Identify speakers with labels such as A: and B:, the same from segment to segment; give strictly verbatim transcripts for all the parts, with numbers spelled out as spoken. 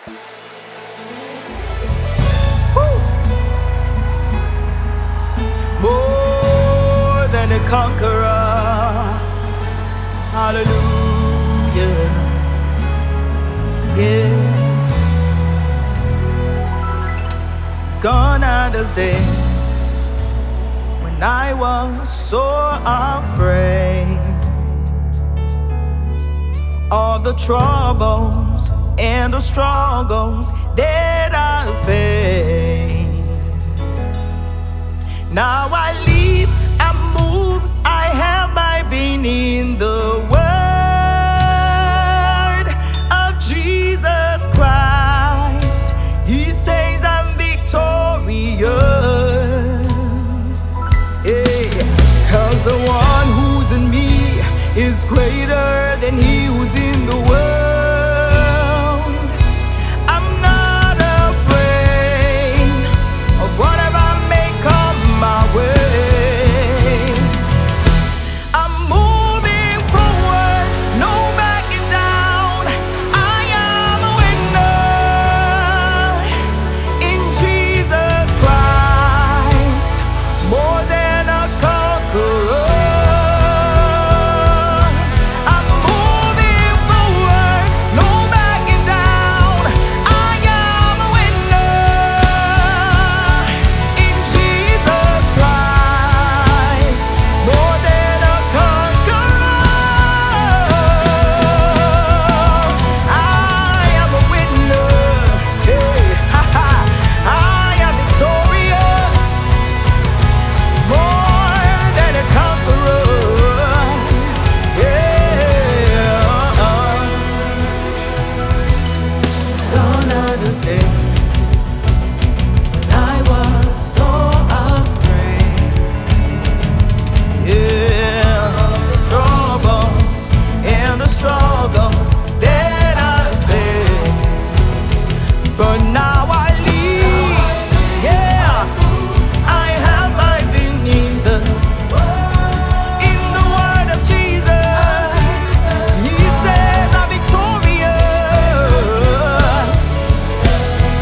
A: More than a conqueror. Hallelujah. Yeah. Gone are those days when I was so afraid of the troubles and the struggles that I faced. Now I live and move, I have my being in the word of Jesus Christ. He says I'm victorious, yeah, 'cause the one who's in me is greater than he who's in the world. I'm not afraid of whatever may come my way. I'm moving forward, no backing down. I am a winner in Jesus Christ, more than a conqueror. But now I live, yeah, I have my being in the, in the word of Jesus. He says I'm victorious,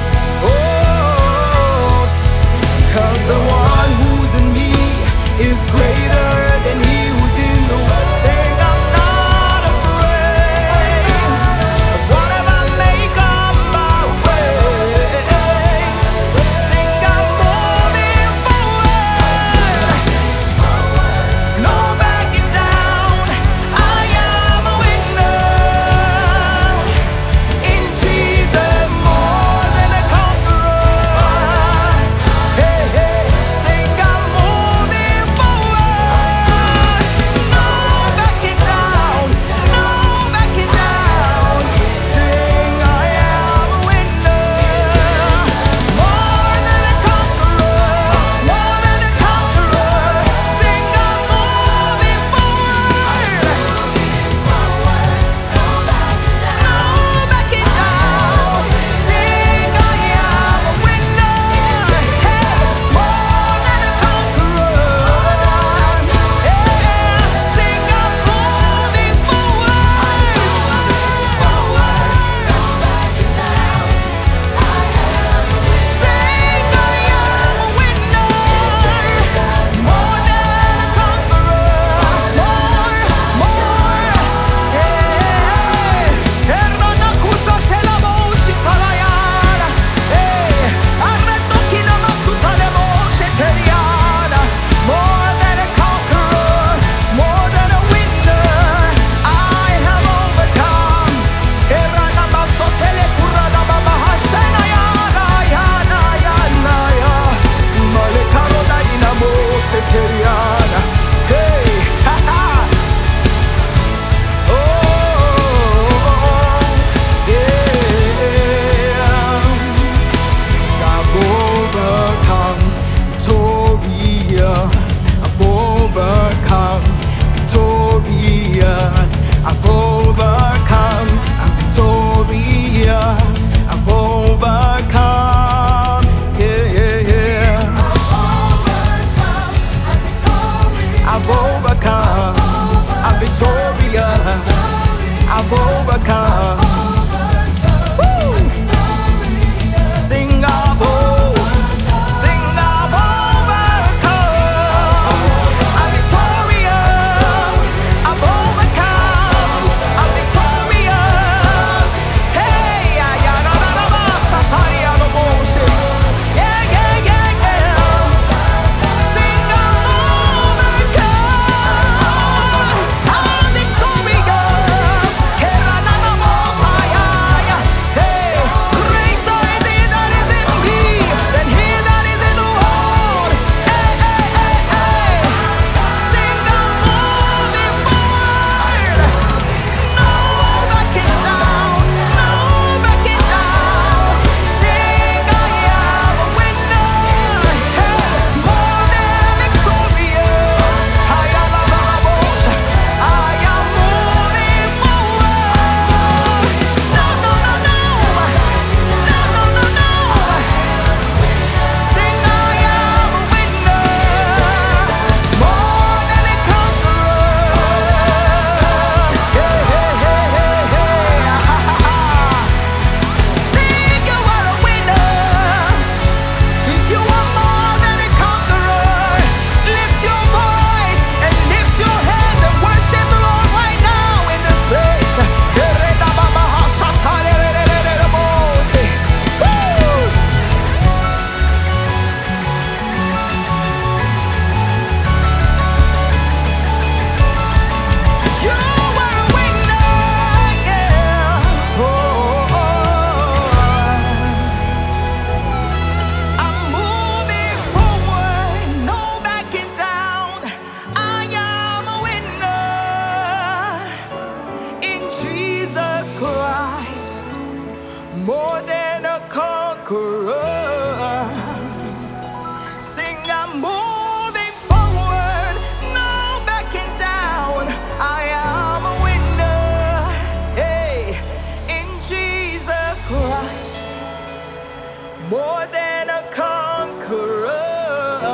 A: more than a conqueror. Sing, I'm moving forward, no backing down. I am a winner, hey, in Jesus Christ. More than a conqueror,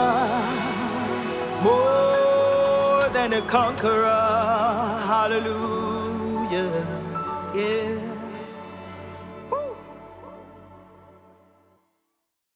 A: more than a conqueror. Hallelujah, yeah.